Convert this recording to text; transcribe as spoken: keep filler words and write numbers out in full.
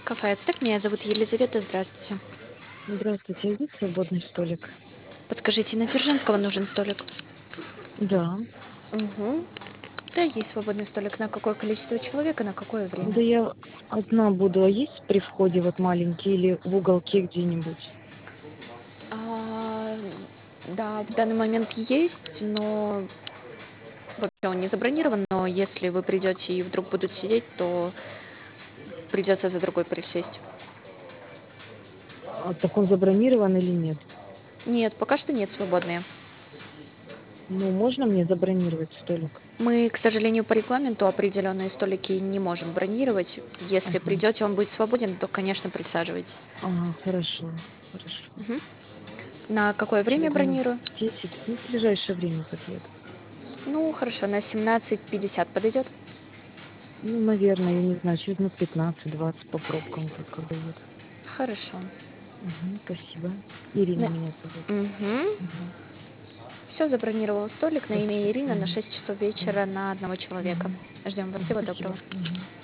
Кафе "Ацтек". Меня зовут Елизавета. Здравствуйте. Здравствуйте, есть свободный столик? Подскажите, на Дзержинского нужен столик? Да. Мгм. Да, есть свободный столик. На какое количество человек и на какое время? Да я одна буду. А есть при входе вот маленький или в уголке где-нибудь? А, да, в данный момент есть, но вообще он не забронирован. Но если вы придете и вдруг будут сидеть, то придется за другой присесть. А так он забронирован или нет? Нет, пока что нет, свободные. Ну, можно мне забронировать столик? Мы, к сожалению, по регламенту определенные столики не можем бронировать. Если Ага. придете, он будет свободен, то, конечно, присаживайтесь. Ага, хорошо, хорошо. Мгм. На какое время Сегодня бронирую? в десять, ну, в ближайшее время подъеду. Ну, хорошо, на семнадцать пятьдесят подойдет? Ну, наверное, я не знаю, через минут пятнадцать-двадцать по пробкам вот как доеду. Хорошо. Мгм, спасибо. Ирина На... меня зовут. Угу. Мгм, Все, забронировала столик на имя спасибо. Ирина на Мгм, шесть часов мгм, вечера на одного человека. мгм. Ждем вас. Мгм, Всего спасибо. доброго. Мгм.